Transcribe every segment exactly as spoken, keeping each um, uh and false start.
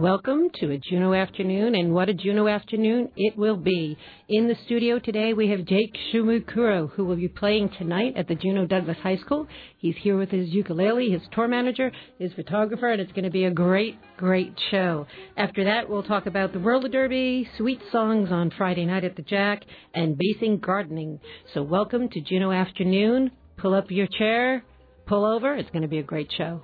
Welcome to a Juneau afternoon, and what a Juneau afternoon it will be. In the studio today, we have Jake Shumukuro, who will be playing tonight at the Juneau Douglas High School. He's here with his ukulele, his tour manager, his photographer, and it's going to be a great, great show. After that, we'll talk about the roller derby, sweet songs on Friday night at the Jack, and basing gardening. So welcome to Juneau afternoon. Pull up your chair, pull over. It's going to be a great show.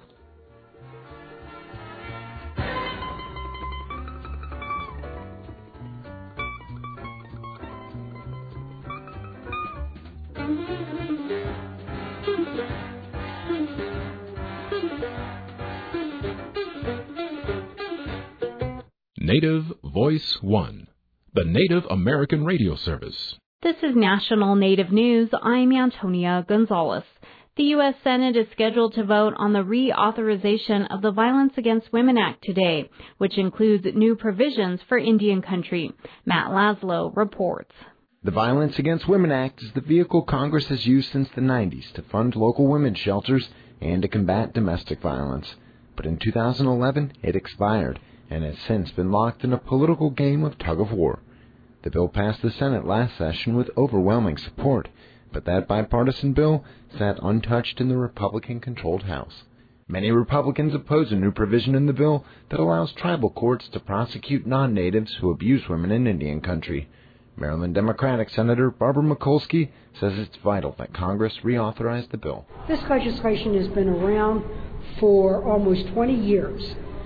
Native Voice One, the Native American radio service. This is National Native News. I'm Antonia Gonzalez. The U S Senate is scheduled to vote on the reauthorization of the Violence Against Women Act today, which includes new provisions for Indian country. Matt Laszlo reports. The Violence Against Women Act is the vehicle Congress has used since the nineties to fund local women's shelters and to combat domestic violence. But in two thousand eleven, it expired and has since been locked in a political game of tug-of-war. The bill passed the Senate last session with overwhelming support, but that bipartisan bill sat untouched in the Republican-controlled House. Many Republicans oppose a new provision in the bill that allows tribal courts to prosecute non-natives who abuse women in Indian country. Maryland Democratic Senator Barbara Mikulski says it's vital that Congress reauthorize the bill. This legislation has been around for almost twenty years.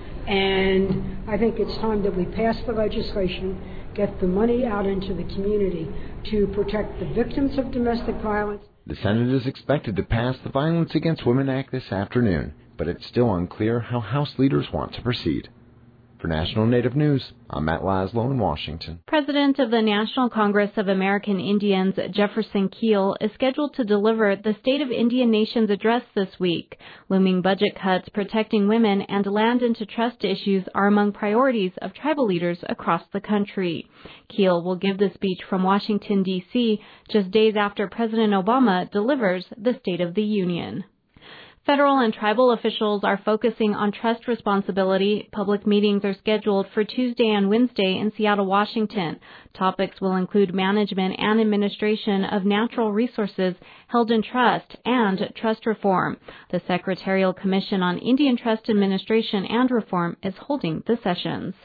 And I think it's time that we pass the legislation, get the money out into the community to protect the victims of domestic violence. The Senate is expected to pass the Violence Against Women Act this afternoon, but it's still unclear how House leaders want to proceed. For National Native News, I'm Matt Laszlo in Washington. President of the National Congress of American Indians, Jefferson Keel, is scheduled to deliver the State of Indian Nations address this week. Looming budget cuts, protecting women, and land into trust issues are among priorities of tribal leaders across the country. Keel will give the speech from Washington, D C, just days after President Obama delivers the State of the Union. Federal and tribal officials are focusing on trust responsibility. Public meetings are scheduled for Tuesday and Wednesday in Seattle, Washington. Topics will include management and administration of natural resources held in trust and trust reform. The Secretarial Commission on Indian Trust Administration and Reform is holding the sessions.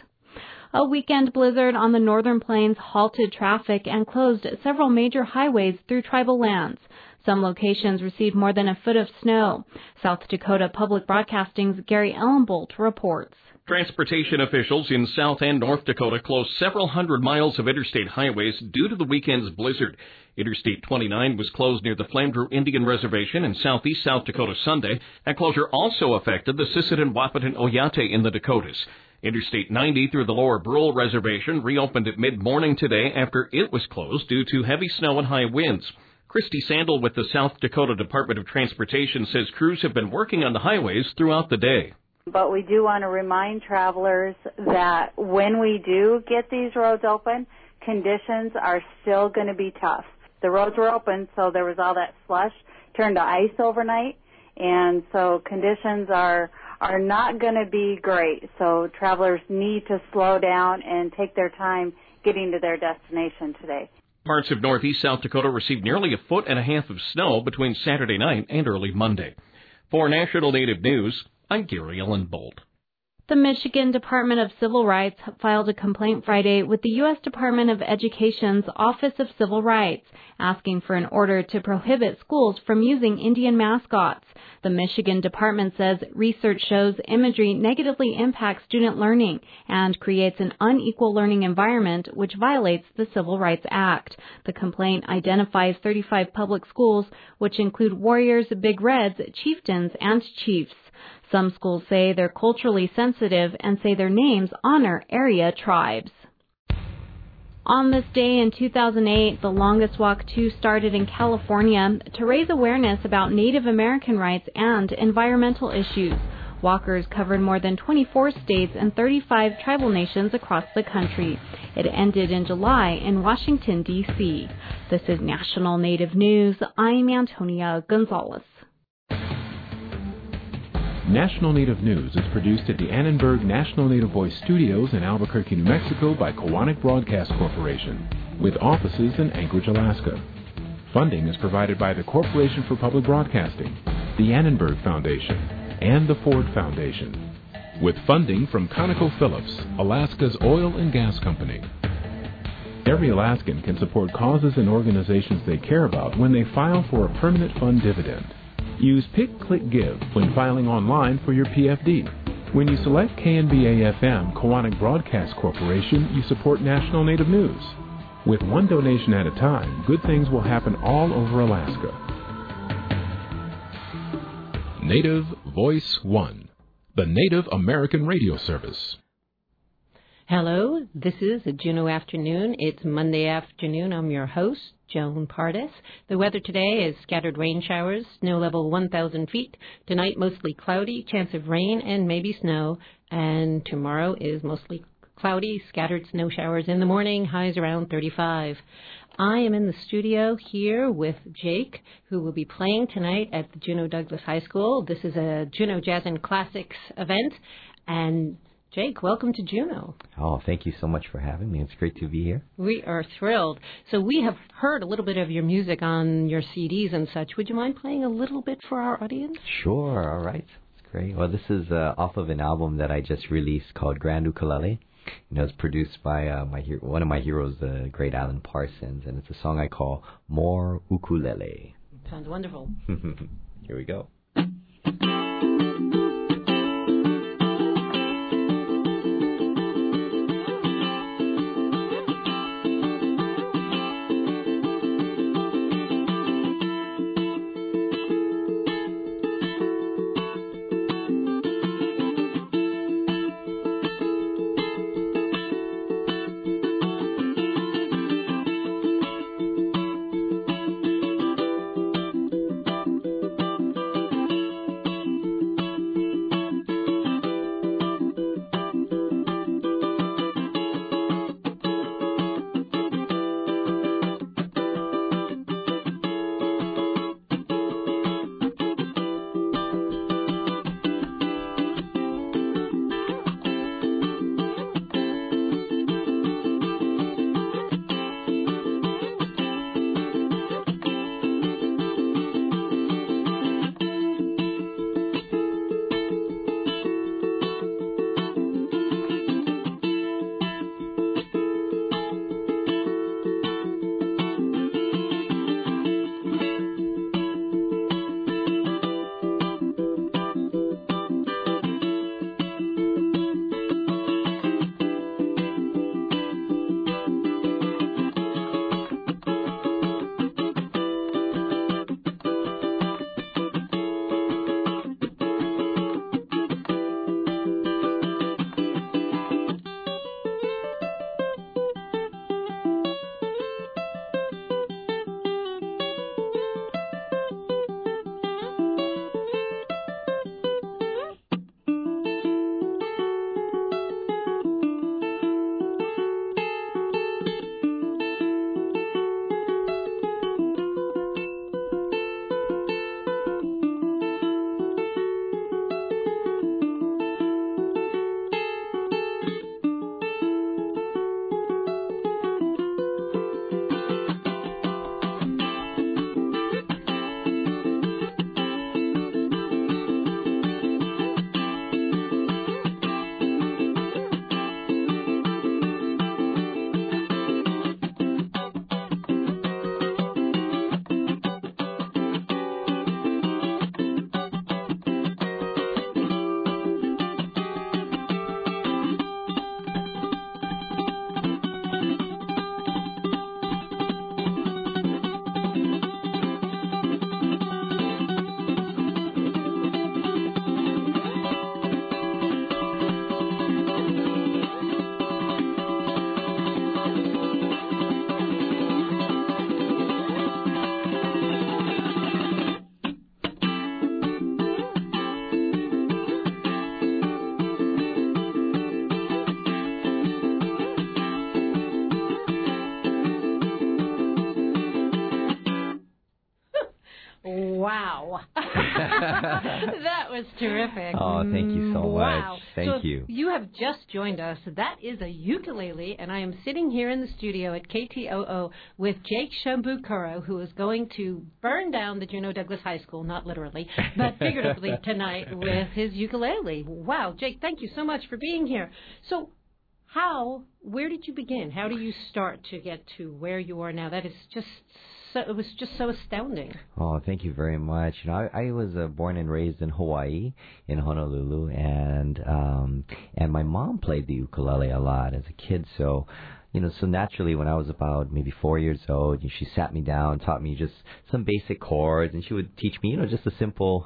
A weekend blizzard on the Northern Plains halted traffic and closed several major highways through tribal lands. Some locations received more than a foot of snow. South Dakota Public Broadcasting's Gary Ellenbolt reports. Transportation officials in South and North Dakota closed several hundred miles of interstate highways due to the weekend's blizzard. Interstate twenty-nine was closed near the Flamdreau Indian Reservation in southeast South Dakota Sunday. That closure also affected the Sisseton, Wahpeton, Oyate in the Dakotas. Interstate ninety through the Lower Brule Reservation reopened at mid-morning today after it was closed due to heavy snow and high winds. Christy Sandel with the South Dakota Department of Transportation says crews have been working on the highways throughout the day. But we do want to remind travelers that when we do get these roads open, conditions are still going to be tough. The roads were open, so there was all that slush turned to ice overnight, and so conditions are are not going to be great. So travelers need to slow down and take their time getting to their destination today. Parts of northeast South Dakota received nearly a foot and a half of snow between Saturday night and early Monday. For National Native News, I'm Gary Ellenbolt. The Michigan Department of Civil Rights filed a complaint Friday with the U S Department of Education's Office of Civil Rights, asking for an order to prohibit schools from using Indian mascots. The Michigan Department says research shows imagery negatively impacts student learning and creates an unequal learning environment which violates the Civil Rights Act. The complaint identifies thirty-five public schools, which include Warriors, Big Reds, Chieftains, and Chiefs. Some schools say they're culturally sensitive and say their names honor area tribes. On this day in two thousand eight, the Longest Walk two started in California to raise awareness about Native American rights and environmental issues. Walkers covered more than twenty-four states and thirty-five tribal nations across the country. It ended in July in Washington, D C. This is National Native News. I'm Antonia Gonzalez. National Native News is produced at the Annenberg National Native Voice Studios in Albuquerque, New Mexico by Koahnic Broadcast Corporation, with offices in Anchorage, Alaska. Funding is provided by the Corporation for Public Broadcasting, the Annenberg Foundation, and the Ford Foundation, with funding from ConocoPhillips, Alaska's oil and gas company. Every Alaskan can support causes and organizations they care about when they file for a permanent fund dividend. Use Pick, Click, Give when filing online for your P F D. When you select K N B A F M Koahnic Broadcast Corporation, you support National Native News. With one donation at a time, good things will happen all over Alaska. Native Voice One, the Native American radio service. Hello, this is a Juneau Afternoon. It's Monday afternoon. I'm your host, Joan Pardes. The weather today is scattered rain showers, snow level one thousand feet. Tonight, mostly cloudy, chance of rain and maybe snow. And tomorrow is mostly cloudy, scattered snow showers in the morning, highs around thirty-five. I am in the studio here with Jake, who will be playing tonight at the Juneau Douglas High School. This is a Juneau Jazz and Classics event. And Jake, welcome to Juneau. Oh, thank you so much for having me. It's great to be here. We are thrilled. So we have heard a little bit of your music on your C Ds and such. Would you mind playing a little bit for our audience? Sure, all right. That's great. Well, this is uh, off of an album that I just released called Grand Ukulele. You know, it's produced by uh, my hero, one of my heroes, the great Alan Parsons, and it's a song I call More Ukulele. Sounds wonderful. Here we go. That was terrific. Oh, thank you so wow. much. Thank so you. You have just joined us. That is a ukulele, and I am sitting here in the studio at K T O O with Jake Shimabukuro, who is going to burn down the Juneau Douglas High School, not literally, but figuratively tonight with his ukulele. Wow, Jake, thank you so much for being here. So how, where did you begin? How do you start to get to where you are now? That is just so, it was just so astounding. Oh, thank you very much. You know, I, I was uh, born and raised in Hawaii, in Honolulu, and um, and my mom played the ukulele a lot as a kid. So, you know, so naturally, when I was about maybe four years old, she sat me down, taught me just some basic chords, and she would teach me, you know, just a simple,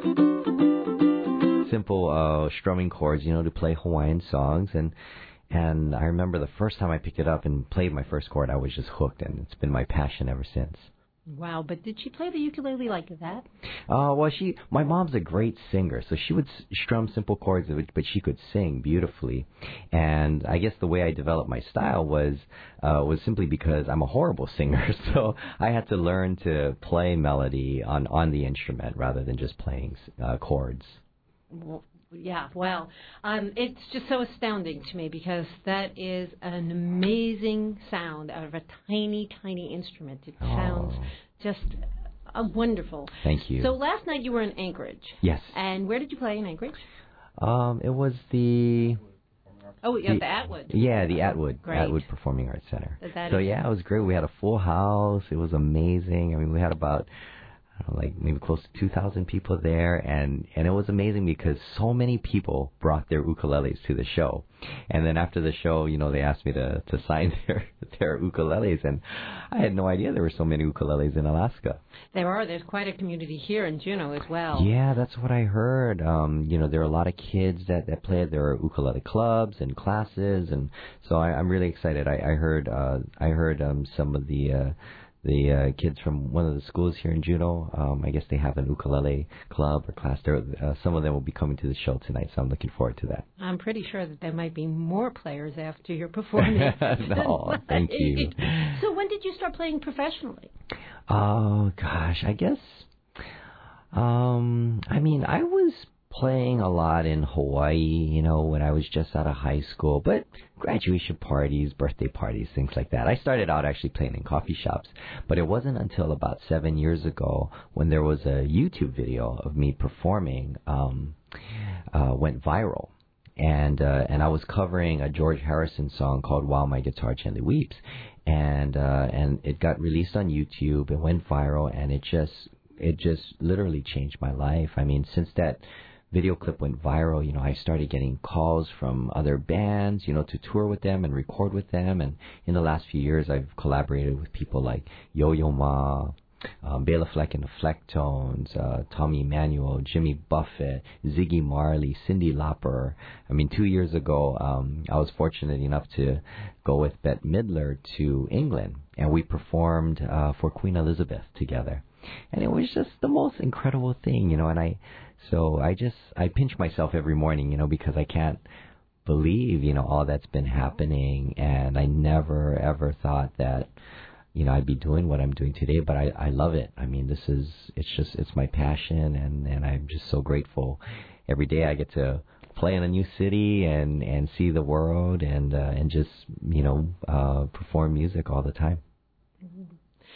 simple uh, strumming chords, you know, to play Hawaiian songs. And And I remember the first time I picked it up and played my first chord, I was just hooked, and it's been my passion ever since. Wow, but did she play the ukulele like that? Uh, well, she, my mom's a great singer, so she would strum simple chords, but she could sing beautifully. And I guess the way I developed my style was, uh, was simply because I'm a horrible singer, so I had to learn to play melody on, on the instrument rather than just playing uh, chords. Well, yeah, well, um, it's just so astounding to me because that is an amazing sound out of a tiny, tiny instrument. It sounds oh. just uh, wonderful. Thank you. So last night you were in Anchorage. Yes. And where did you play in Anchorage? Um, it was the... Oh, yeah, the, the Atwood. Yeah, the Atwood. Great. Atwood Performing Arts Center. That so, is... yeah, it was great. We had a full house. It was amazing. I mean, we had about... like maybe close to two thousand people there, and, and it was amazing because so many people brought their ukuleles to the show. And then after the show, you know, they asked me to, to sign their, their ukuleles, and I had no idea there were so many ukuleles in Alaska. There are. There's quite a community here in Juneau as well. Yeah, that's what I heard. Um, you know, there are a lot of kids that, that play. There are ukulele clubs and classes, and so I, I'm really excited. I, I heard uh, I heard um, some of the... Uh, The uh, kids from one of the schools here in Juneau, um, I guess they have an ukulele club or class. There, uh, some of them will be coming to the show tonight, so I'm looking forward to that. I'm pretty sure that there might be more players after your performance. No, thank you. So when did you start playing professionally? Oh, gosh, I guess, um, I mean, I was playing a lot in Hawaii, you know, when I was just out of high school, but graduation parties, birthday parties, things like that. I started out actually playing in coffee shops, but it wasn't until about seven years ago when there was a YouTube video of me performing, um, uh, went viral. And, uh, and I was covering a George Harrison song called While My Guitar Gently Weeps. And, uh, and it got released on YouTube. It went viral, and it just, it just literally changed my life. I mean, since that video clip went viral, you know, I started getting calls from other bands, you know, to tour with them and record with them. And in the last few years, I've collaborated with people like Yo-Yo Ma, um, Bela Fleck and the Flecktones, uh, Tommy Emmanuel, Jimmy Buffett, Ziggy Marley, Cyndi Lauper. I mean, two years ago, um, I was fortunate enough to go with Bette Midler to England, and we performed uh, for Queen Elizabeth together. And it was just the most incredible thing, you know, and I, so I just, I pinch myself every morning, you know, because I can't believe, you know, all that's been happening, and I never, ever thought that, you know, I'd be doing what I'm doing today, but I, I love it. I mean, this is, it's just, it's my passion, and, and I'm just so grateful. Every day I get to play in a new city and, and see the world and, uh, and just, you know, uh, perform music all the time. Mm-hmm.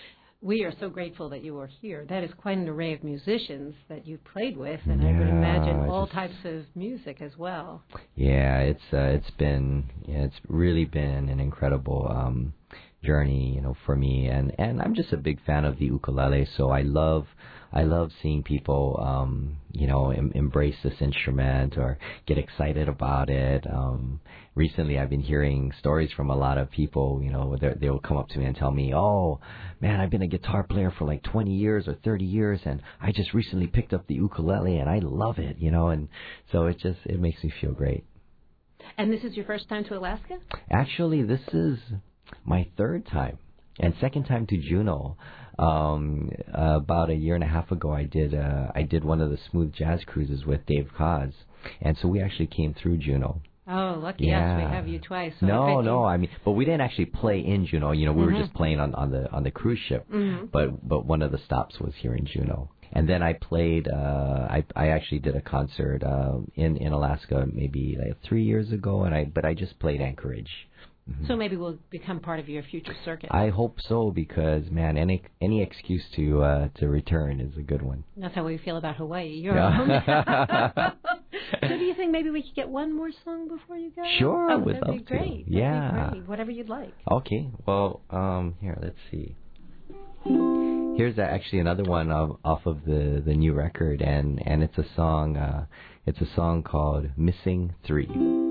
We are so grateful that you are here. That is quite an array of musicians that you've played with, and yeah, I would imagine all just, types of music as well. Yeah, it's uh, it's been yeah, it's really been an incredible um, journey, you know, for me, and, and I'm just a big fan of the ukulele. So I love I love seeing people, um, you know, em- embrace this instrument or get excited about it. Um, recently, I've been hearing stories from a lot of people, you know, they will come up to me and tell me, oh, man, I've been a guitar player for like twenty years or thirty years, and I just recently picked up the ukulele, and I love it, you know, and so it just, it makes me feel great. And this is your first time to Alaska? Actually, this is my third time. And second time to Juneau. Um, uh, about a year and a half ago, I did uh, I did one of the Smooth Jazz cruises with Dave Koz, and so we actually came through Juneau. Oh, lucky yeah. us! We have you twice. So no, I no, you... I mean, but we didn't actually play in Juneau. You know, we mm-hmm. were just playing on, on the on the cruise ship. Mm-hmm. But but one of the stops was here in Juneau, And then I played. Uh, I I actually did a concert uh, in in Alaska maybe like three years ago, and I but I just played Anchorage. Mm-hmm. So maybe we'll become part of your future circuit. I hope so, because man, any any excuse to uh, to return is a good one. That's how we feel about Hawaii. You're yeah. home. So do you think maybe we could get one more song before you go? Sure, oh, I would that'd love be great. to. That'd Yeah, be great. Whatever you'd like. Okay. Well, um, here, let's see. Here's actually another one of, off of the, the new record, and, and it's a song. Uh, it's a song called "Missing Three."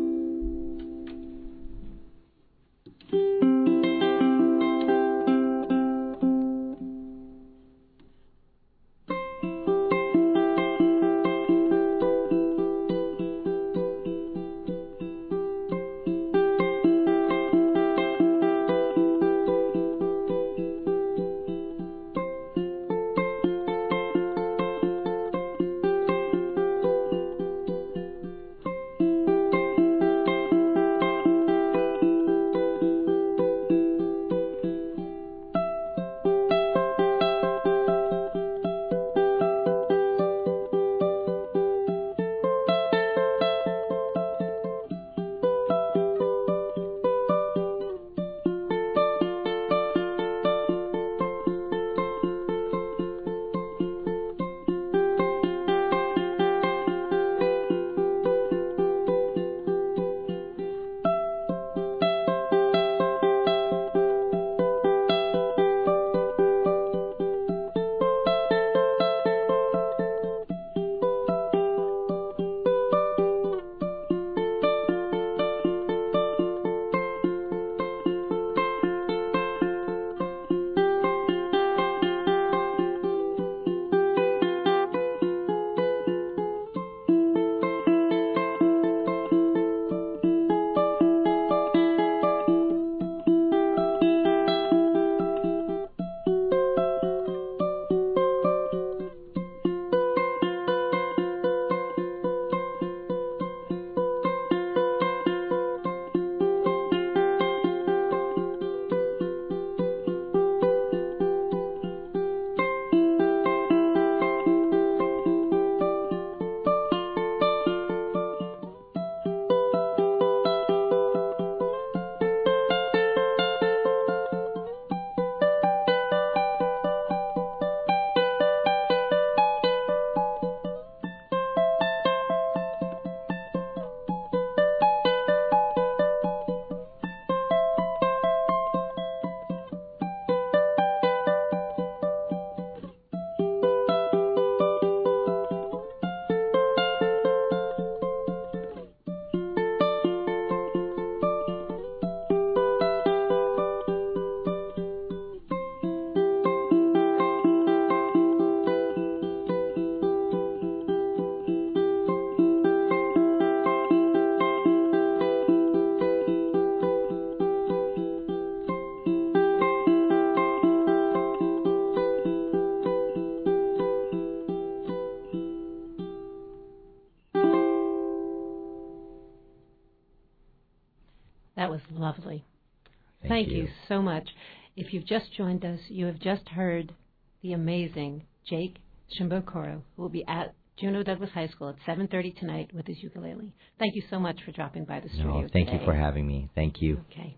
That was lovely. Thank, Thank you. you so much. If you've just joined us, you have just heard the amazing Jake Shimbokuro, who will be at Juneau Douglas High School at seven thirty tonight with his ukulele. Thank you so much for dropping by the studio No, thank today. you for having me. Thank you. Okay.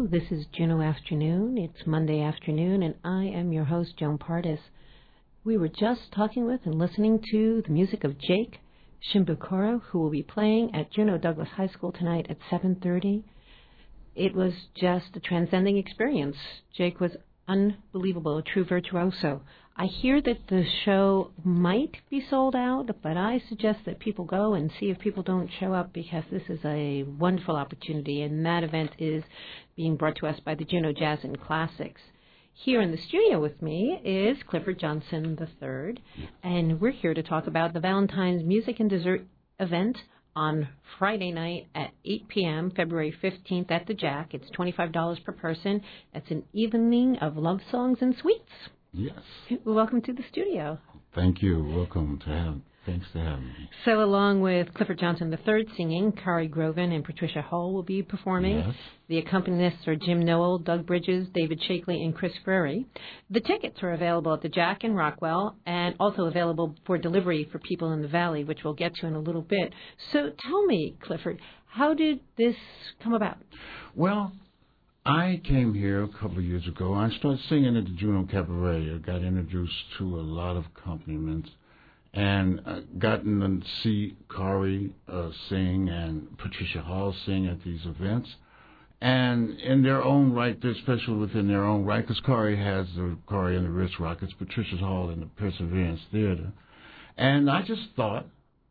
Hello, this is Juno Afternoon. It's Monday afternoon, and I am your host, Joan Pardis. We were just talking with and listening to the music of Jake Shimbukuro, who will be playing at Juneau Douglas High School tonight at seven thirty. It was just a transcending experience. Jake was unbelievable, a true virtuoso. I hear that the show might be sold out, but I suggest that people go and see if people don't show up, because this is a wonderful opportunity, and that event is being brought to us by the Juneau Jazz and Classics. Here in the studio with me is Clifford Johnson the third, and we're here to talk about the Valentine's Music and Dessert event on Friday night at eight p.m., February fifteenth at the Jack. It's twenty-five dollars per person. It's an evening of love songs and sweets. Yes. Welcome to the studio. Thank you. Welcome to have. Thanks for having me. So along with Clifford Johnson the third singing, Kari Groven and Patricia Hall will be performing. Yes. The accompanists are Jim Noel, Doug Bridges, David Shakely, and Chris Frary. The tickets are available at the Jack in Rockwell and also available for delivery for people in the Valley, which we'll get to in a little bit. So tell me, Clifford, how did this come about? Well, I came here a couple of years ago. I started singing at the Juneau Cabaret. I got introduced to a lot of accompaniments and uh, gotten to see Kari uh, sing and Patricia Hall sing at these events. And in their own right, they're special within their own right, because Kari has the Kari and the Ritz Rockets, Patricia Hall in the Perseverance Theater. And I just thought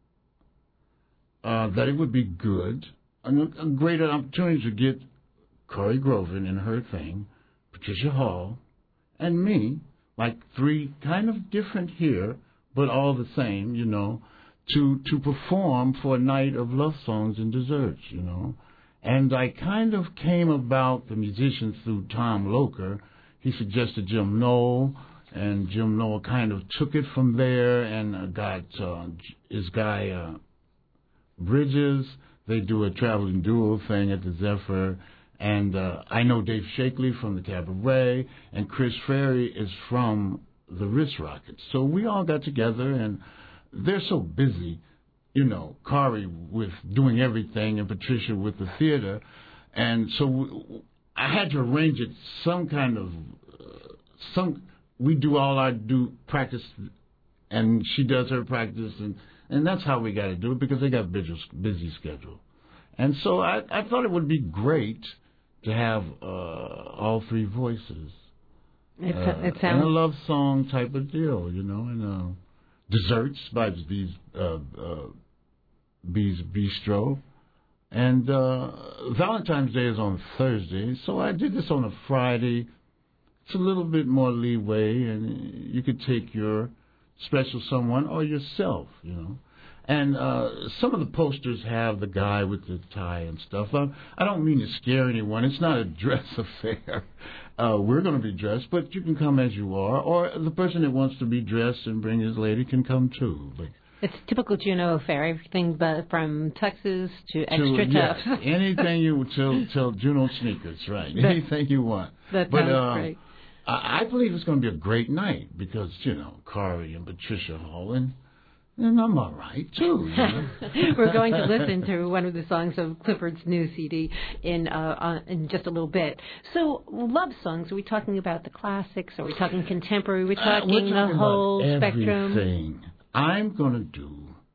uh, that it would be good, a, a great opportunity to get Kari Groven in her thing, Patricia Hall, and me, like three kind of different here, but all the same, you know, to to perform for a night of love songs and desserts, you know. And I kind of came about the musicians through Tom Loker. He suggested Jim Noel, and Jim Noel kind of took it from there and uh, got uh, his guy uh, Bridges. They do a traveling duo thing at the Zephyr. And uh, I know Dave Shakely from the Cabaret, and Chris Frary is from the Ritz Rockets. So we all got together, and they're so busy, you know, Kari with doing everything and Patricia with the theater. And so we, I had to arrange it some kind of, uh, some. we do all our do practice, and she does her practice, and, and that's how we got to do it, because they got busy, busy schedule. And so I, I thought it would be great to have uh, all three voices. It, uh, it sounds... and a love song type of deal, you know, and uh, desserts by Bees, uh, uh, Bees Bistro. And uh, Valentine's Day is on Thursday, so I did this on a Friday. It's a little bit more leeway, and you could take your special someone or yourself, you know. And uh, some of the posters have the guy with the tie and stuff. I, I don't mean to scare anyone. It's not a dress affair. Uh, we're going to be dressed, but you can come as you are. Or the person that wants to be dressed and bring his lady can come too. But it's typical Juneau affair. Everything but from tuxes to extra to, tough. Yes, anything you till till Juneau sneakers, right? That, anything you want. That but, sounds uh, great. I, I believe it's going to be a great night because, you know, Kari and Patricia Hall and. And I'm all right, too. You know? We're going to listen to one of the songs of Clifford's new C D in uh, uh, in just a little bit. So, love songs, are we talking about the classics? Are we talking contemporary? Are we talking, uh, talking the whole about spectrum? Everything. I'm going to do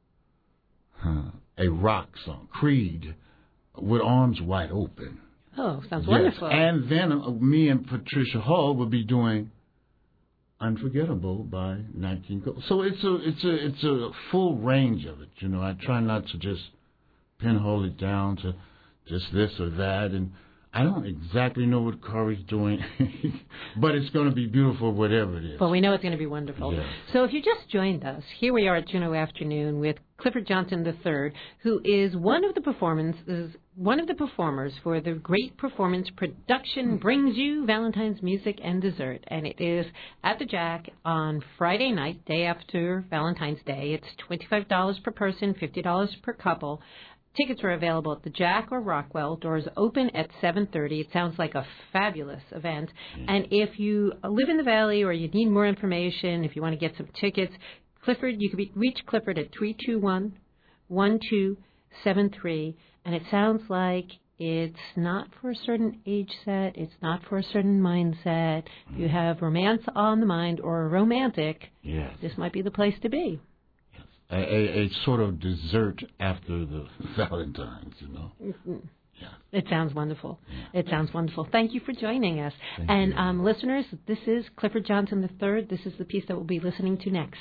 huh, a rock song, Creed, with Arms Wide Open. Oh, sounds yes. wonderful. And then uh, me and Patricia Hall will be doing Unforgettable by Nat King Cole. So it's a it's a it's a full range of it. You know, I try not to just pinhole it down to just this or that, and I don't exactly know what Kari's doing, but it's going to be beautiful, whatever it is. Well, we know it's going to be wonderful. Yes. So if you just joined us, here we are at Juneau Afternoon with Clifford Johnson the third, who is one of the performances, one of the performers for the Great Performance Production Brings You Valentine's Music and Dessert, and it is at the Jack on Friday night, day after Valentine's Day. It's twenty-five dollars per person, fifty dollars per couple. Tickets are available at the Jack or Rockwell. Doors open at seven thirty. It sounds like a fabulous event. Mm. And if you live in the Valley or you need more information, if you want to get some tickets, Clifford, you can be, reach Clifford at three two one, one two seven three. And it sounds like It's not for a certain age set. It's not for a certain mindset. If you have romance on the mind or a romantic, yes. this might be the place to be. Yes. A, a, a sort of dessert after the Valentine's, you know. Mm-hmm. Yeah. It sounds wonderful. Yeah. It sounds wonderful. Thank you for joining us. Thank and you. Um, listeners, this is Clifford Johnson the third. This is the piece that we'll be listening to next.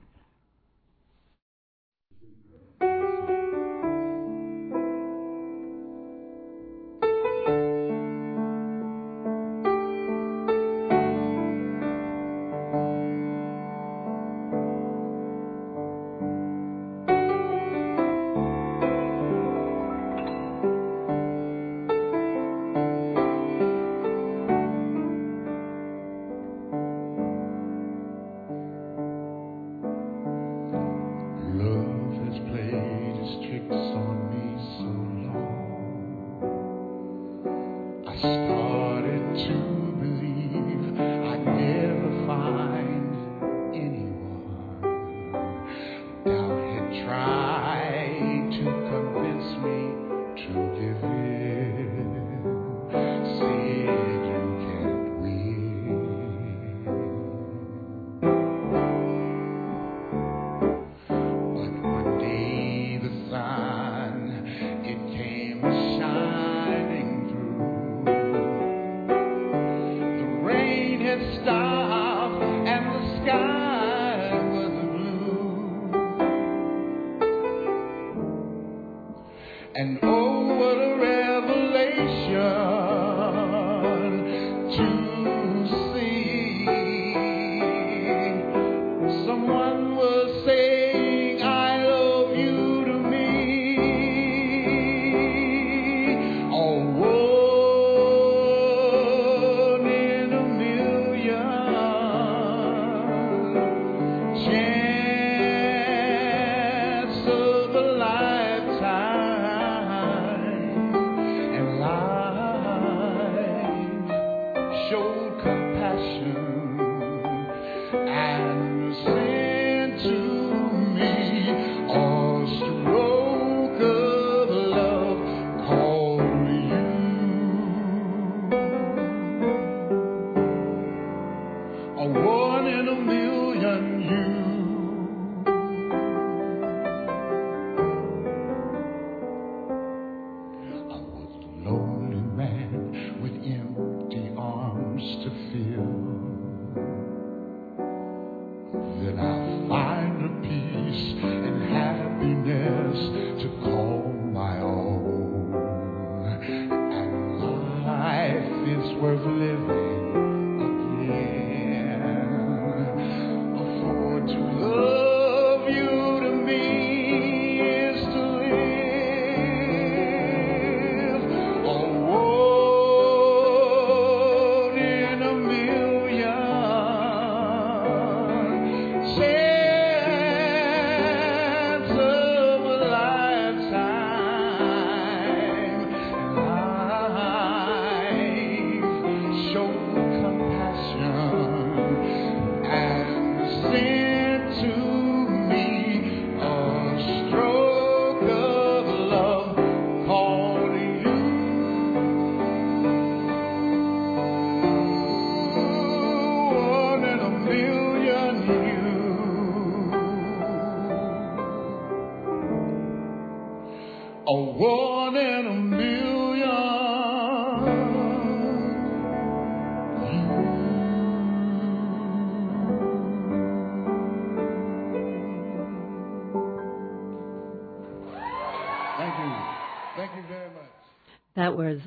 That was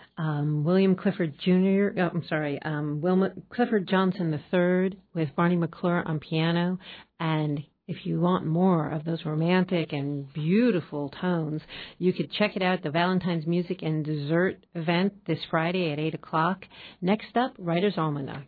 um, William Clifford Junior Oh, I'm sorry, um, Wilma, Clifford Johnson the third with Barney McClure on piano. And if you want more of those romantic and beautiful tones, you could check it out at the Valentine's Music and Dessert event this Friday at eight o'clock. Next up, Writer's Almanac.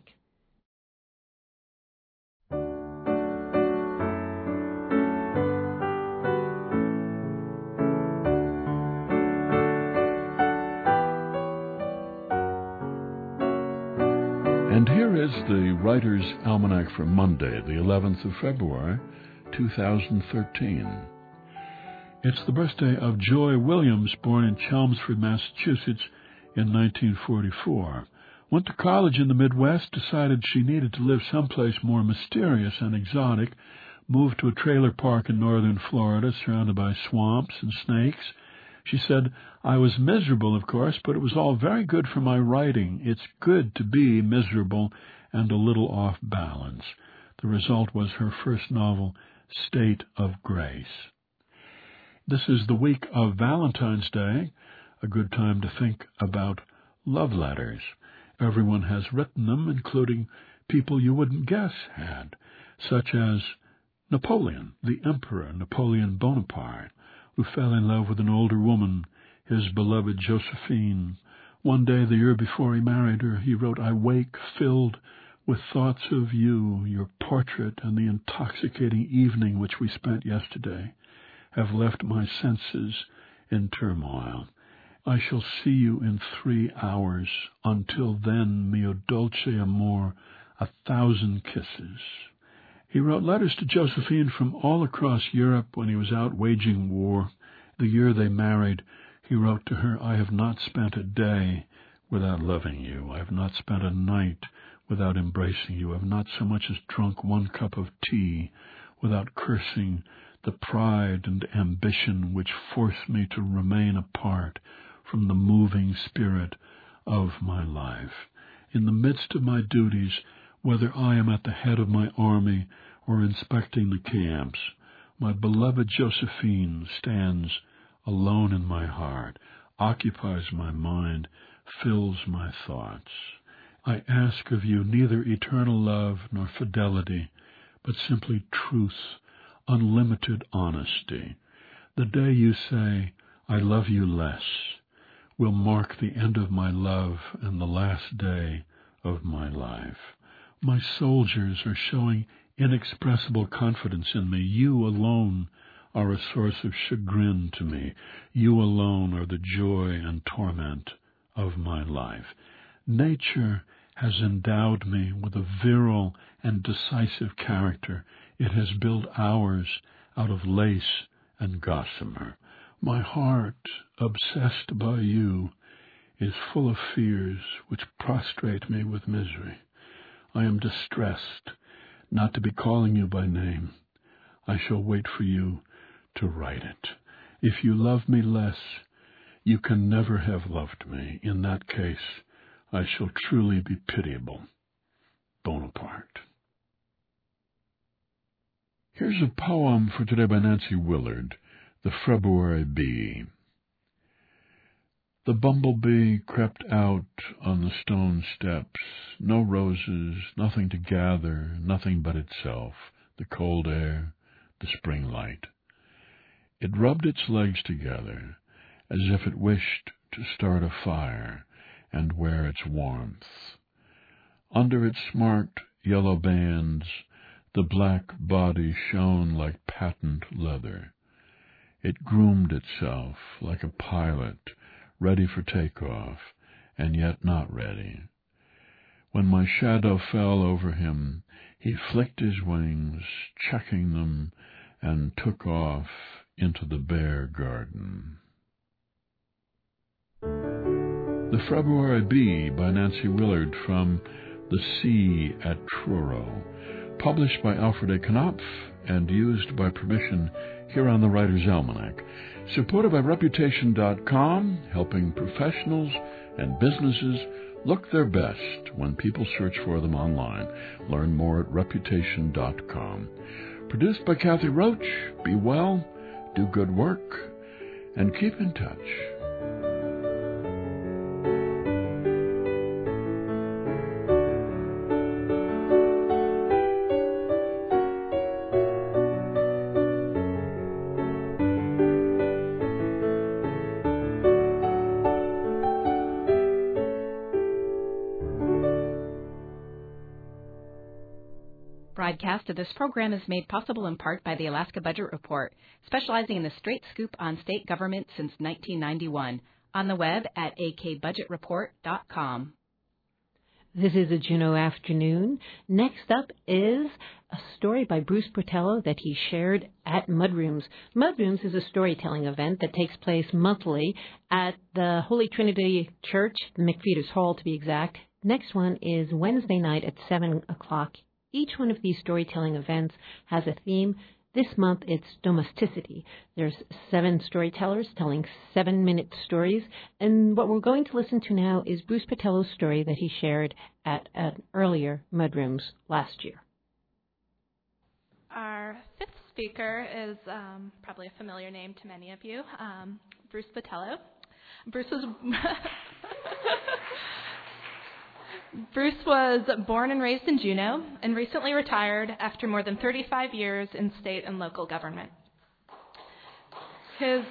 And here is the Writer's Almanac for Monday, the eleventh of February, two thousand thirteen. It's the birthday of Joy Williams, born in Chelmsford, Massachusetts in nineteen forty-four. Went to college in the Midwest, decided she needed to live someplace more mysterious and exotic, moved to a trailer park in northern Florida surrounded by swamps and snakes. She said, I was miserable, of course, but it was all very good for my writing. It's good to be miserable and a little off balance. The result was her first novel, State of Grace. This is the week of Valentine's Day, a good time to think about love letters. Everyone has written them, including people you wouldn't guess had, such as Napoleon, the Emperor Napoleon Bonaparte, who fell in love with an older woman, his beloved Josephine. One day, the year before he married her, he wrote, I wake filled with thoughts of you, your portrait, and the intoxicating evening which we spent yesterday have left my senses in turmoil. I shall see you in three hours. Until then, mio dolce amor, a thousand kisses. He wrote letters to Josephine from all across Europe when he was out waging war. The year they married, he wrote to her, I have not spent a day without loving you. I have not spent a night without embracing you. I have not so much as drunk one cup of tea without cursing the pride and ambition which force me to remain apart from the moving spirit of my life. In the midst of my duties, whether I am at the head of my army or inspecting the camps, my beloved Josephine stands alone in my heart, occupies my mind, fills my thoughts. I ask of you neither eternal love nor fidelity, but simply truth, unlimited honesty. The day you say, I love you less, will mark the end of my love and the last day of my life. My soldiers are showing inexpressible confidence in me. You alone are a source of chagrin to me. You alone are the joy and torment of my life. Nature has endowed me with a virile and decisive character. It has built ours out of lace and gossamer. My heart, obsessed by you, is full of fears which prostrate me with misery. I am distressed not to be calling you by name. I shall wait for you to write it. If you love me less, you can never have loved me. In that case, I shall truly be pitiable. Bonaparte. Here's a poem for today by Nancy Willard, The February Bee. The bumblebee crept out on the stone steps, no roses, nothing to gather, nothing but itself, the cold air, the spring light. It rubbed its legs together, as if it wished to start a fire and wear its warmth. Under its smart yellow bands, the black body shone like patent leather. It groomed itself like a pilot, ready for takeoff, and yet not ready. When my shadow fell over him, he flicked his wings, checking them, and took off into the bare garden. The February Bee by Nancy Willard from The Sea at Truro, published by Alfred A. Knopf and used by permission here on the Writer's Almanac. Supported by Reputation dot com, helping professionals and businesses look their best when people search for them online. Learn more at Reputation dot com. Produced by Kathy Roach. Be well, do good work, and keep in touch. Broadcast of this program is made possible in part by the Alaska Budget Report, specializing in the straight scoop on state government since nineteen ninety-one. On the web at a k budget report dot com. This is a Juneau Afternoon. Next up is a story by Bruce Botello that he shared at Mudrooms. Mudrooms is a storytelling event that takes place monthly at the Holy Trinity Church, McPheeters Hall to be exact. Next one is Wednesday night at seven o'clock. Each one of these storytelling events has a theme. This month, it's domesticity. There's seven storytellers telling seven-minute stories. And what we're going to listen to now is Bruce Botello's story that he shared at an earlier Mudrooms last year. Our fifth speaker is um, probably a familiar name to many of you, um, Bruce Botello. Bruce was... Bruce was born and raised in Juneau and recently retired after more than thirty-five years in state and local government. His,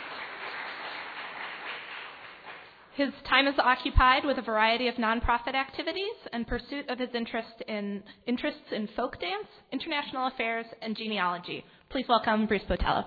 his time is occupied with a variety of nonprofit activities and pursuit of his interest in, interests in folk dance, international affairs, and genealogy. Please welcome Bruce Botello.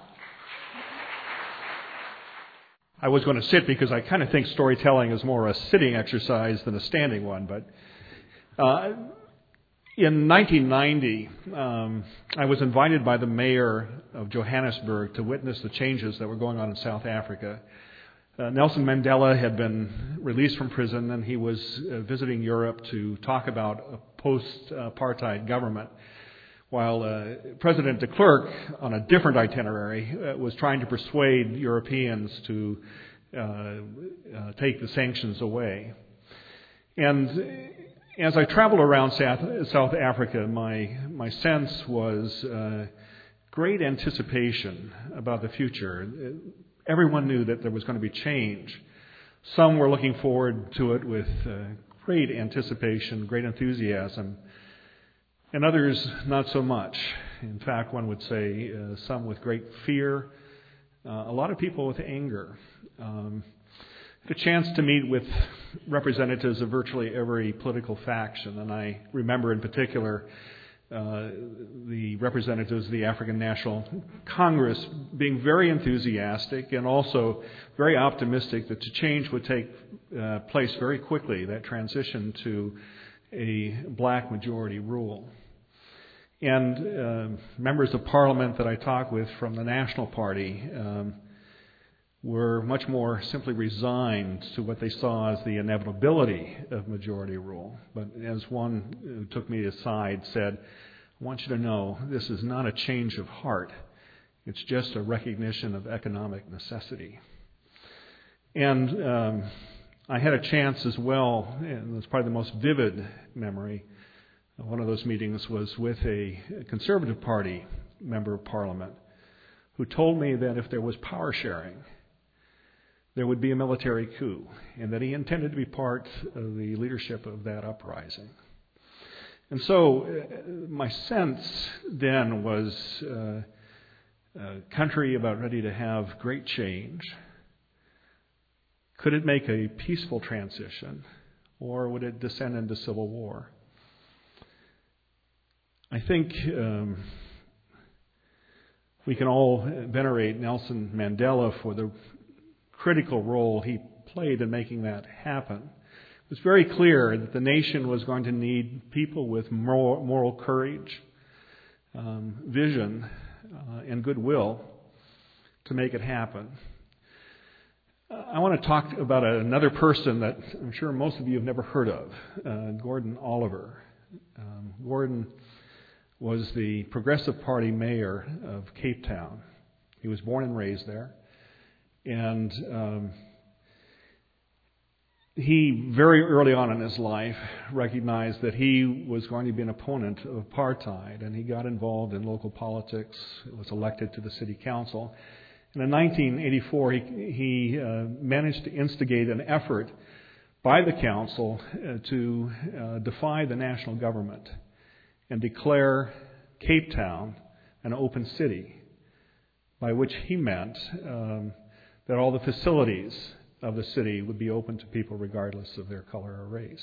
I was going to sit because I kind of think storytelling is more a sitting exercise than a standing one. But uh, in nineteen ninety, um, I was invited by the mayor of Johannesburg to witness the changes that were going on in South Africa. Uh, Nelson Mandela had been released from prison, and he was uh, visiting Europe to talk about a post-apartheid government, while uh, President de Klerk, on a different itinerary, uh, was trying to persuade Europeans to uh, uh, take the sanctions away. And as I traveled around South, South Africa, my, my sense was uh, great anticipation about the future. Everyone knew that there was going to be change. Some were looking forward to it with uh, great anticipation, great enthusiasm. And others, not so much. In fact, one would say uh, some with great fear, uh, a lot of people with anger. Um, I had a chance to meet with representatives of virtually every political faction, and I remember in particular uh, the representatives of the African National Congress being very enthusiastic and also very optimistic that the change would take uh, place very quickly, that transition to a black majority rule. And uh, members of Parliament that I talked with from the National Party um, were much more simply resigned to what they saw as the inevitability of majority rule. But as one who took me aside said, I want you to know this is not a change of heart. It's just a recognition of economic necessity. And um, I had a chance as well, and it's probably the most vivid memory. One of those meetings was with a Conservative Party member of Parliament who told me that if there was power sharing, there would be a military coup, and that he intended to be part of the leadership of that uprising. And so uh, my sense then was uh, a country about ready to have great change. Could it make a peaceful transition, or would it descend into civil war? I think um, we can all venerate Nelson Mandela for the critical role he played in making that happen. It was very clear that the nation was going to need people with moral, moral courage, um, vision, uh, and goodwill to make it happen. I want to talk about another person that I'm sure most of you have never heard of, uh, Gordon Oliver. Um, Gordon was the Progressive Party mayor of Cape Town. He was born and raised there. And um, he, very early on in his life, recognized that he was going to be an opponent of apartheid, and he got involved in local politics, was elected to the city council. And in nineteen eighty-four, he, he uh, managed to instigate an effort by the council uh, to uh, defy the national government and declare Cape Town an open city, by which he meant um, that all the facilities of the city would be open to people regardless of their color or race.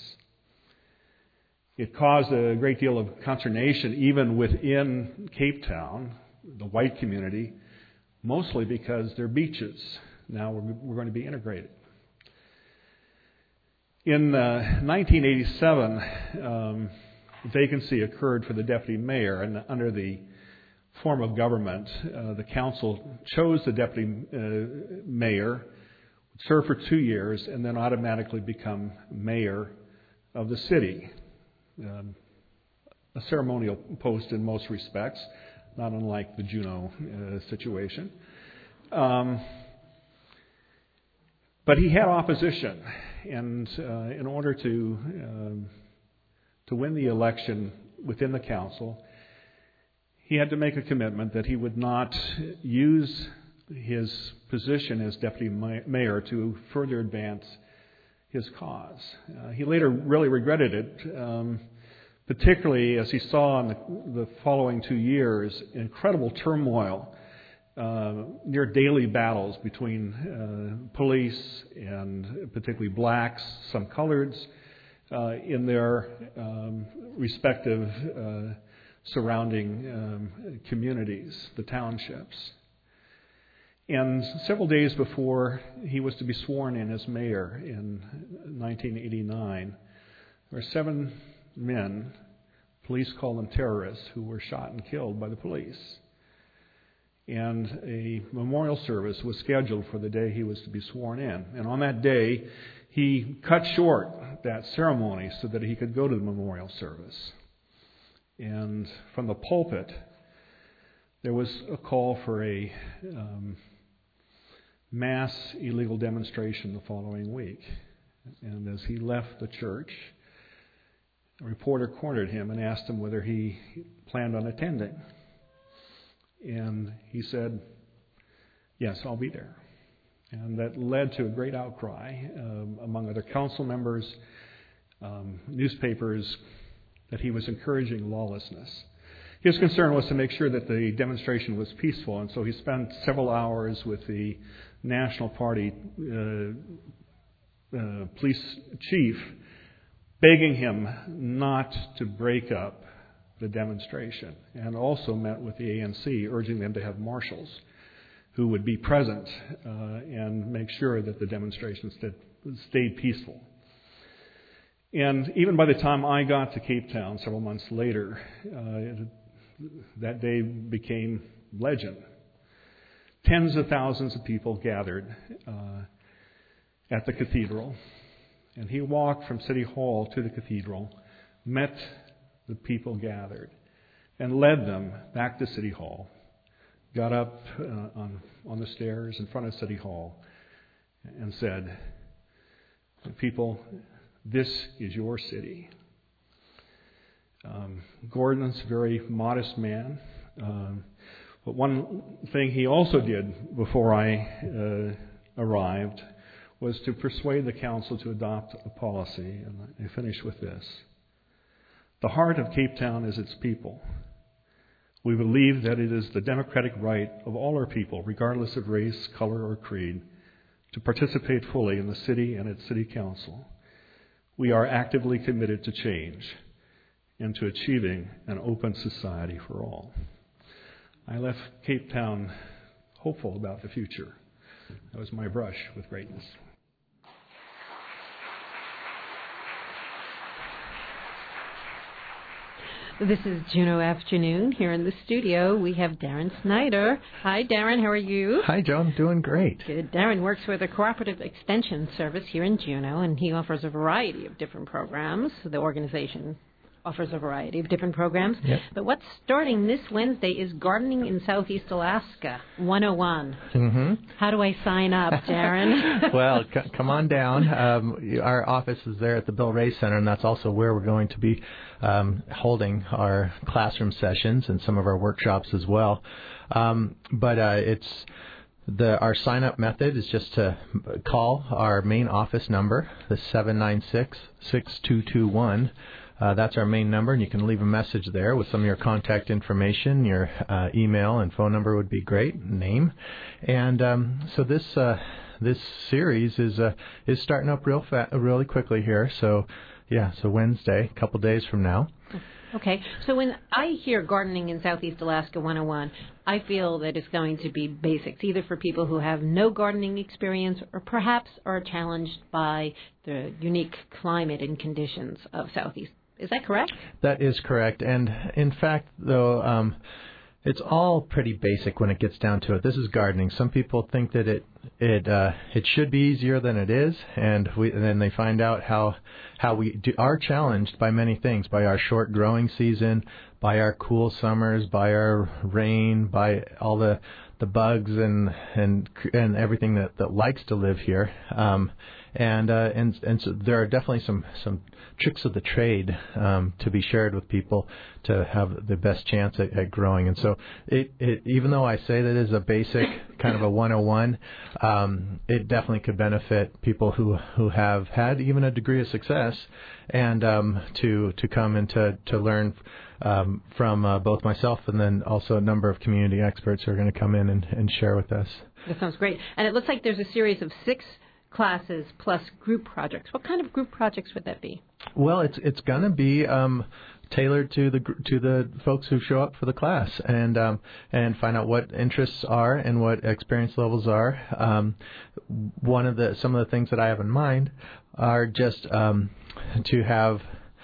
It caused a great deal of consternation even within Cape Town, the white community, mostly because their beaches now were, were going to be integrated. In uh, nineteen eighty-seven, um, vacancy occurred for the deputy mayor, and under the form of government, uh, the council chose the deputy uh, mayor, serve for two years, and then automatically become mayor of the city. Um, a ceremonial post in most respects, not unlike the Juneau uh, situation. Um, but he had opposition, and uh, in order to um, to win the election within the council, he had to make a commitment that he would not use his position as deputy mayor to further advance his cause. Uh, he later really regretted it, um, particularly as he saw in the, the following two years incredible turmoil, uh, near daily battles between uh, police and particularly blacks, some coloreds, uh, in their um, respective uh, surrounding um, communities, the townships. And several days before he was to be sworn in as mayor in nineteen eighty-nine, there were seven men, police called them terrorists, who were shot and killed by the police. And a memorial service was scheduled for the day he was to be sworn in. And on that day, he cut short that ceremony so that he could go to the memorial service. And from the pulpit, there was a call for a um, mass illegal demonstration the following week. And as he left the church, a reporter cornered him and asked him whether he planned on attending. And he said, yes, I'll be there. And that led to a great outcry um, among other council members, um, newspapers, that he was encouraging lawlessness. His concern was to make sure that the demonstration was peaceful, and so he spent several hours with the National Party uh, uh, police chief, begging him not to break up the demonstration, and also met with the A N C, urging them to have marshals who would be present uh, and make sure that the demonstration stayed, stayed peaceful. And even by the time I got to Cape Town several months later, uh, that day became legend. Tens of thousands of people gathered uh, at the cathedral, and he walked from City Hall to the cathedral, met the people gathered, and led them back to City Hall, got up uh, on, on the stairs in front of City Hall, and said, people, this is your city. Um, Gordon's a very modest man. Um, but one thing he also did before I uh, arrived was to persuade the council to adopt a policy. And I finish with this. The heart of Cape Town is its people. We believe that it is the democratic right of all our people, regardless of race, color, or creed, to participate fully in the city and its city council. We are actively committed to change and to achieving an open society for all. I left Cape Town hopeful about the future. That was my brush with greatness. This is Juneau Afternoon. Here in the studio, we have Darren Snyder. Hi, Darren. How are you? Hi, Joe. I'm doing great. Good. Darren works for the Cooperative Extension Service here in Juneau, and he offers a variety of different programs. The organization offers a variety of different programs. Yep. But what's starting this Wednesday is Gardening in Southeast Alaska one oh one. Mm-hmm. How do I sign up, Darren? Well, c- come on down. Um, our office is there at the Bill Ray Center, and that's also where we're going to be um, holding our classroom sessions and some of our workshops as well. Um, but uh, it's the our sign-up method is just to call our main office number, the seven nine six, six two two one. Uh, that's our main number, and you can leave a message there with some of your contact information. Your uh, email and phone number would be great, name. And um, so this uh, this series is uh, is starting up real fa- really quickly here. So yeah, so Wednesday, a couple days from now. Okay, so when I hear gardening in Southeast Alaska one oh one, I feel that it's going to be basics, either for people who have no gardening experience or perhaps are challenged by the unique climate and conditions of Southeast. Is that correct? That is correct. And in fact, though, um, it's all pretty basic when it gets down to it. This is gardening. Some people think that it it uh, it should be easier than it is, and, we, and then they find out how how we do, are challenged by many things, by our short growing season, by our cool summers, by our rain, by all the the bugs and and and everything that, that likes to live here. Um, and uh, and and so there are definitely some some tricks of the trade um, to be shared with people to have the best chance at, at growing. And so it, it even though I say that is a basic kind of a one oh one, um, it definitely could benefit people who who have had even a degree of success and um, to to come and to to learn um, from uh, both myself and then also a number of community experts who are going to come in and, and share with us. That sounds great. And it looks like there's a series of six classes plus group projects. What kind of group projects would that be? Well, it's it's going to be um, tailored to the to the folks who show up for the class, and um, and find out what interests are and what experience levels are. Um, one of the some of the things that I have in mind are just um, to have.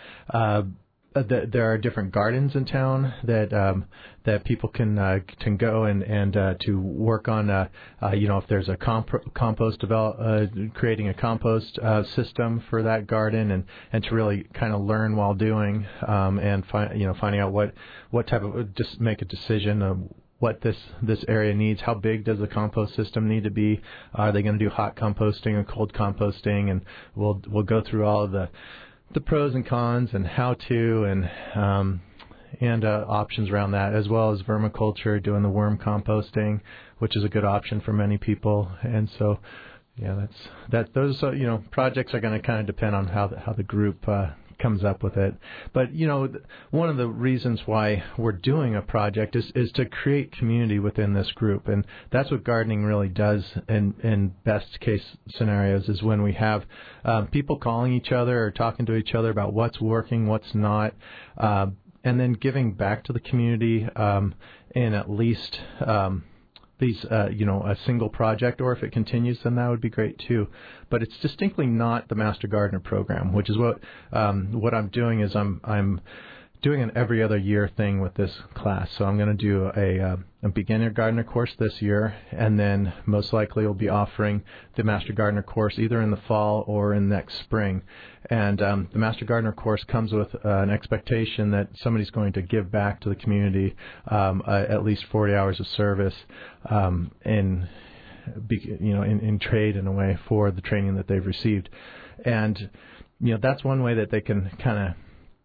Uh, The, there are different gardens in town that um, that people can uh, can go and and uh, to work on. Uh, uh, you know, if there's a comp- compost develop, uh, creating a compost uh, system for that garden, and, and to really kind of learn while doing, um, and find you know finding out what what type of just make a decision of what this this area needs. How big does the compost system need to be? Are they going to do hot composting or cold composting? And we'll we'll go through all of the. the pros and cons and how to and um, and uh, options around that, as well as vermiculture, doing the worm composting, which is a good option for many people. And so, yeah, that's that. Those uh, you know projects are going to kind of depend on how the, how the group uh, comes up with it. But you know, one of the reasons why we're doing a project is is to create community within this group, and that's what gardening really does. In in best case scenarios, is when we have um, people calling each other or talking to each other about what's working, what's not, uh, and then giving back to the community um, in at least. Um, These, uh, you know, a single project, or if it continues, then that would be great too. But it's distinctly not the Master Gardener program, which is what um, what I'm doing is I'm I'm doing an every other year thing with this class. So I'm going to do a, uh, a beginner gardener course this year, and then most likely we'll be offering the Master Gardener course either in the fall or in next spring. And um, the Master Gardener course comes with uh, an expectation that somebody's going to give back to the community um, uh, at least forty hours of service um, in, you know, in, in trade in a way for the training that they've received. And you know that's one way that they can kind of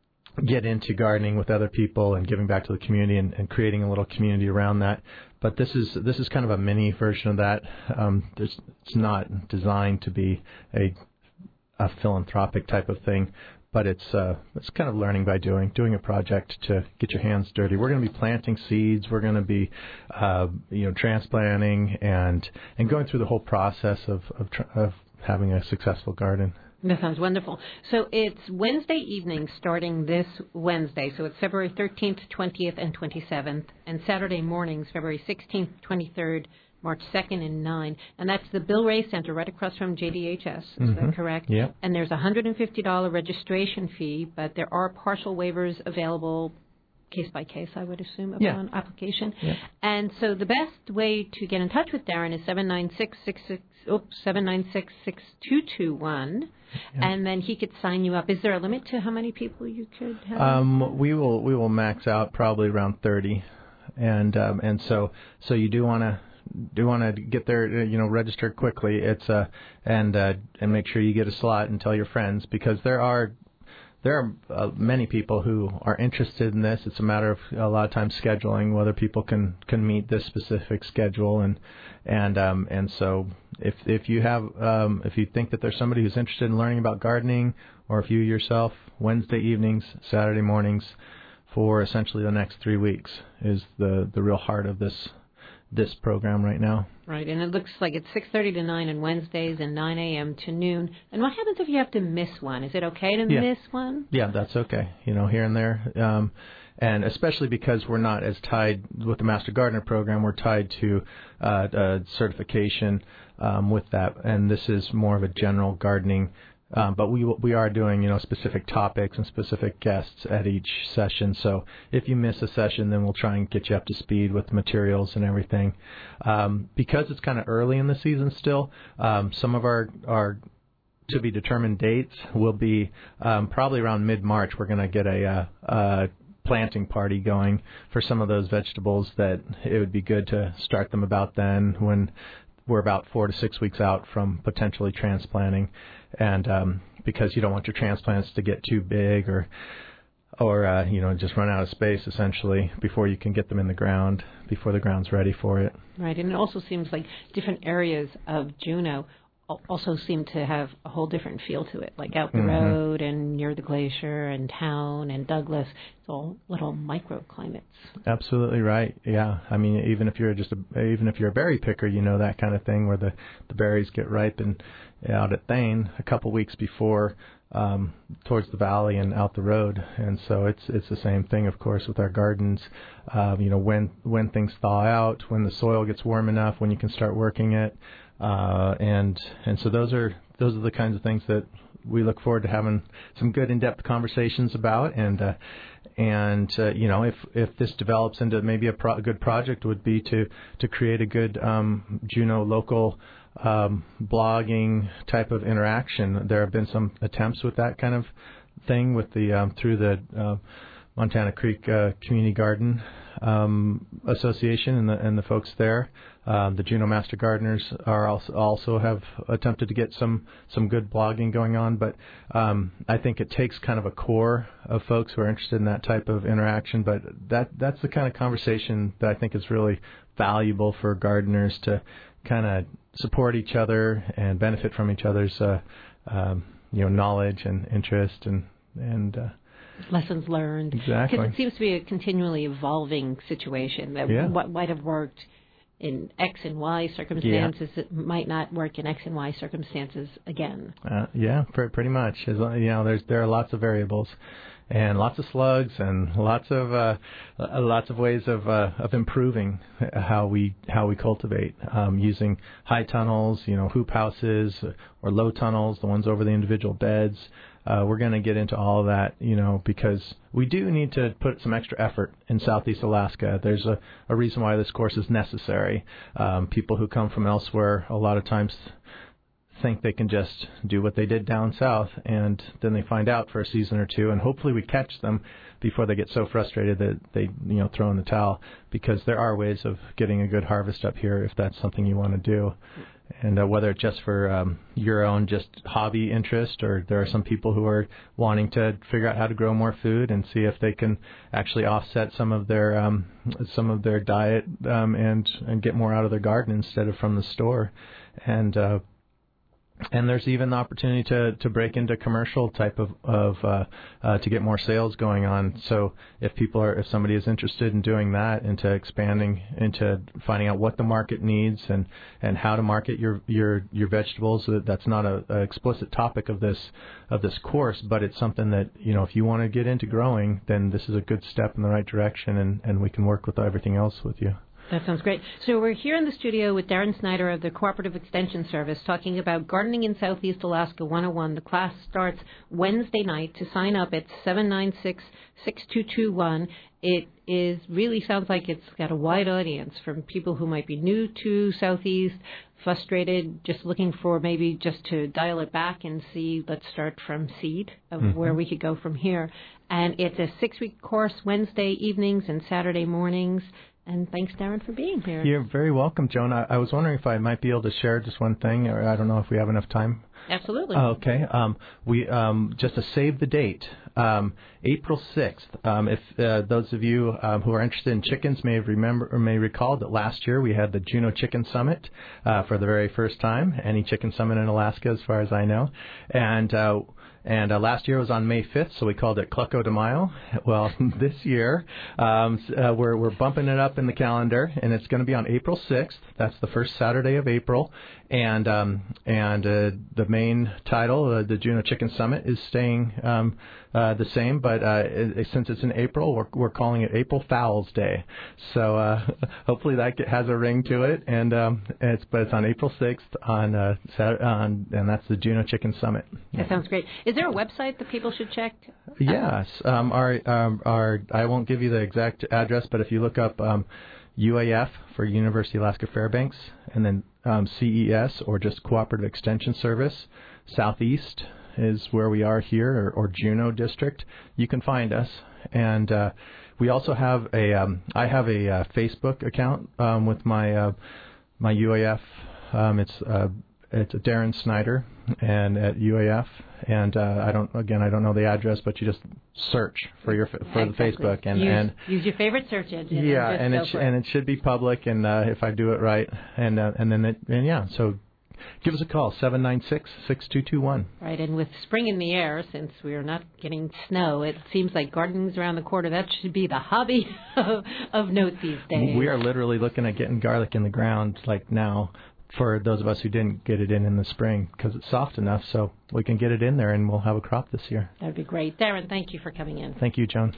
get into gardening with other people and giving back to the community and, and creating a little community around that. But this is this is kind of a mini version of that. Um, it's not designed to be a a philanthropic type of thing, but it's uh, it's kind of learning by doing, doing a project to get your hands dirty. We're going to be planting seeds. We're going to be uh, you know transplanting and and going through the whole process of of, of having a successful garden. That sounds wonderful. So it's Wednesday evening starting this Wednesday. So it's February thirteenth, twentieth, and twenty-seventh. And Saturday mornings, February sixteenth, twenty-third, March second, and ninth. And that's the Bill Ray Center right across from J D H S. Is mm-hmm. that correct? Yeah. And there's a one hundred fifty dollars registration fee, but there are partial waivers available case by case, I would assume, upon yeah. application. Yeah. And so the best way to get in touch with Darren is seven nine six, six six, oops, seven nine six, six two two one. Yeah. And then he could sign you up. Is there a limit to how many people you could have? Um, we will we will max out probably around thirty, and um, and so so you do want to do want to get there, you know, register quickly. It's uh and uh, and make sure you get a slot and tell your friends, because there are there are uh, many people who are interested in this. It's a matter of a lot of times scheduling, whether people can, can meet this specific schedule, and and um, and so if if you have um, if you think that there's somebody who's interested in learning about gardening, or if you yourself, Wednesday evenings, Saturday mornings, for essentially the next three weeks is the the real heart of this this program right now. Right, and it looks like it's six thirty to nine on Wednesdays and nine a.m. to noon. And what happens if you have to miss one? Is it okay to yeah. miss one? Yeah, that's okay, you know, here and there. Um, and especially because we're not as tied with the Master Gardener program, we're tied to uh, a certification um, with that. And this is more of a general gardening. Um, but we we are doing, you know, specific topics and specific guests at each session. So if you miss a session, then we'll try and get you up to speed with materials and everything. Um, because it's kind of early in the season still, um, some of our, our to be determined dates will be um, probably around mid-March. We're going to get a, uh, a planting party going for some of those vegetables that it would be good to start them about then, when we're about four to six weeks out from potentially transplanting. And um, because you don't want your transplants to get too big or, or uh, you know, just run out of space, essentially, before you can get them in the ground, before the ground's ready for it. Right, and it also seems like different areas of Juneau also seem to have a whole different feel to it, like out the mm-hmm. road and near the glacier and town and Douglas. It's all little microclimates. Absolutely right. Yeah, I mean, even if you're just a, even if you're a berry picker, you know that kind of thing, where the, the berries get ripe and out at Thane a couple weeks before um, towards the valley and out the road. And so it's it's the same thing, of course, with our gardens. Um, you know, when when things thaw out, when the soil gets warm enough, when you can start working it. Uh, and and so those are those are the kinds of things that we look forward to having some good in-depth conversations about. And uh, and uh, you know, if if this develops into maybe a, pro- a good project, would be to to create a good um, Juneau local um, blogging type of interaction. There have been some attempts with that kind of thing with the um, through the uh, Montana Creek uh, Community Garden um, Association and the and the folks there. Um, the Juneau Master Gardeners are also, also have attempted to get some, some good blogging going on, but um, I think it takes kind of a core of folks who are interested in that type of interaction. But that that's the kind of conversation that I think is really valuable for gardeners to kind of support each other and benefit from each other's uh, um, you know knowledge and interest and and. Uh, Lessons learned. Exactly. Because it seems to be a continually evolving situation that yeah. what might have worked in X and Y circumstances, yeah. it might not work in X and Y circumstances again. Uh, yeah, pretty much. As, you know, there's there are lots of variables, and lots of slugs, and lots of uh, lots of ways of uh, of improving how we how we cultivate um, using high tunnels, you know, hoop houses, or low tunnels, the ones over the individual beds. Uh, we're going to get into all of that, you know, because we do need to put some extra effort in Southeast Alaska. There's a, a reason why this course is necessary. Um, people who come from elsewhere a lot of times think they can just do what they did down south, and then they find out for a season or two, and hopefully we catch them before they get so frustrated that they, you know, throw in the towel, because there are ways of getting a good harvest up here if that's something you want to do. And uh, whether it's just for um, your own just hobby interest, or there are some people who are wanting to figure out how to grow more food and see if they can actually offset some of their um, some of their diet um, and and get more out of their garden instead of from the store. And uh, and there's even the opportunity to, to break into commercial type of, of uh, uh, to get more sales going on. So if people are, if somebody is interested in doing that, into expanding, into finding out what the market needs and, and how to market your your, your vegetables, that's not a, a explicit topic of this of this course, but it's something that, you know, if you want to get into growing, then this is a good step in the right direction, and, and we can work with everything else with you. That sounds great. So we're here in the studio with Darren Snyder of the Cooperative Extension Service talking about Gardening in Southeast Alaska one oh one. The class starts Wednesday night. To sign up, it's seven nine six, six two two one. It is really sounds like it's got a wide audience, from people who might be new to Southeast, frustrated, just looking for maybe just to dial it back and see, let's start from seed of mm-hmm. where we could go from here. And it's a six-week course, Wednesday evenings and Saturday mornings. And thanks, Darren, for being here. You're very welcome, Joan. I, I was wondering if I might be able to share just one thing, or I don't know if we have enough time. Absolutely. Oh, okay. Um, we um, just to save the date, um, April sixth. Um, if uh, those of you um, who are interested in chickens may remember or may recall that last year we had the Juneau Chicken Summit uh, for the very first time. Any chicken summit in Alaska, as far as I know, and. Uh, And uh, last year was on May fifth, so we called it Clucko de Mayo. Well, this year um, uh, we're we're bumping it up in the calendar, and it's going to be on April sixth. That's the first Saturday of April. And um, and uh, the main title, uh, the Juneau Chicken Summit, is staying um, uh, the same, but uh, it, since it's in April, we're we're calling it April Fowls Day. So uh, hopefully that has a ring to it, and um, it's but it's on April sixth on uh, Saturday, on, and that's the Juneau Chicken Summit. That sounds great. Is there a website that people should check? Yes, um, our um, our I won't give you the exact address, but if you look up um, U A F for University of Alaska Fairbanks, and then um, C E S, or just Cooperative Extension Service, Southeast is where we are here, or, or Juneau District. You can find us, and uh, we also have a um, I have a uh, Facebook account um, with my uh, my U A F. Um, it's uh, it's Darren Snyder, and at U A F. And uh, I don't again I don't know the address, but you just search for your for exactly. the Facebook and use, and use your favorite search engine. Yeah, and, and it, sh- and it should be public, and uh, if I do it right, and uh, and then it, and yeah, so give us a call, seven nine six, six two two one. Right, and with spring in the air, since we are not getting snow, it seems like gardening's around the corner. That should be the hobby of, of note these days. We are literally looking at getting garlic in the ground like now, for those of us who didn't get it in in the spring, because it's soft enough so we can get it in there and we'll have a crop this year. That would be great. Darren, thank you for coming in. Thank you, Joan.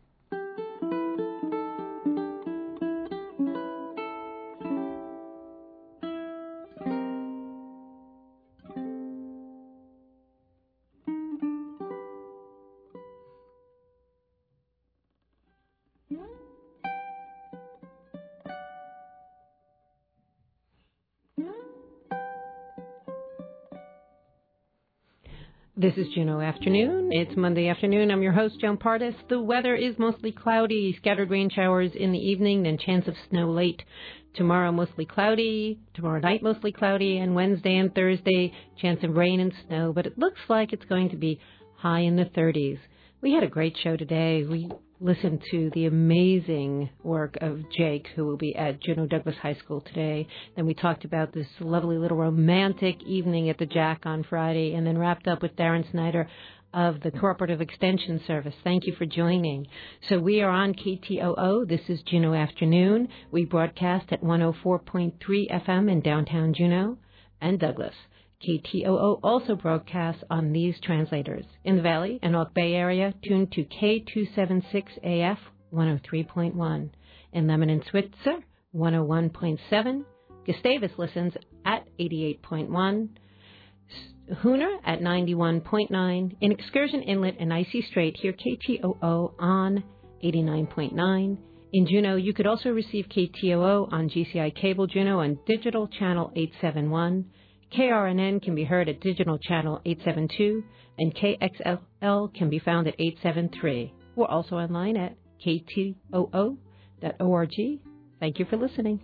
This is Juneau Afternoon. It's Monday afternoon. I'm your host, Joan Pardis. The weather is mostly cloudy, scattered rain showers in the evening, then chance of snow late. Tomorrow, mostly cloudy. Tomorrow night, mostly cloudy. And Wednesday and Thursday, chance of rain and snow. But it looks like it's going to be high in the thirties. We had a great show today. We listened to the amazing work of Jake, who will be at Juneau Douglas High School today. Then we talked about this lovely little romantic evening at the Jack on Friday, and then wrapped up with Darren Snyder of the Cooperative Extension Service. Thank you for joining. So we are on K T O O. This is Juneau Afternoon. We broadcast at one oh four point three F M in downtown Juneau and Douglas. K T O O also broadcasts on these translators. In the Valley and North Bay area, tuned to K two seventy-six A F one oh three point one. In Lebanon, Switzer, one oh one point seven. Gustavus listens at eighty-eight point one. Hooner at ninety-one point nine. In Excursion Inlet and Icy Strait, hear K T O O on eighty-nine point nine. In Juneau, you could also receive K T O O on G C I Cable Juneau on Digital Channel eight seventy-one. K R N N can be heard at Digital Channel eight seventy-two, and K X L L can be found at eight seventy-three. We're also online at K T O O dot org. Thank you for listening.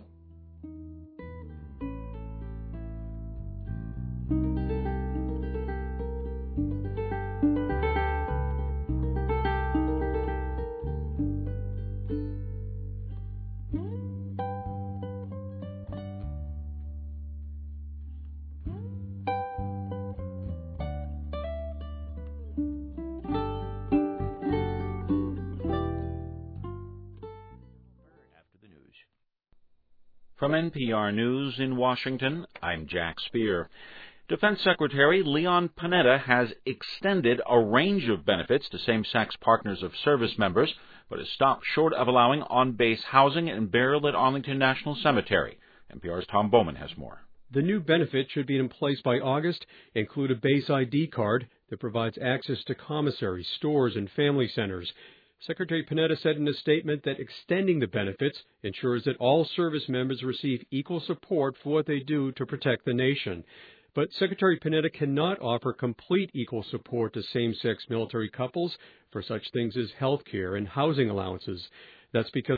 From N P R News in Washington, I'm Jack Speer. Defense Secretary Leon Panetta has extended a range of benefits to same-sex partners of service members, but has stopped short of allowing on-base housing and burial at Arlington National Cemetery. N P R's Tom Bowman has more. The new benefit should be in place by August, include a base I D card that provides access to commissaries, stores, and family centers. Secretary Panetta said in a statement that extending the benefits ensures that all service members receive equal support for what they do to protect the nation. But Secretary Panetta cannot offer complete equal support to same-sex military couples for such things as health care and housing allowances. That's because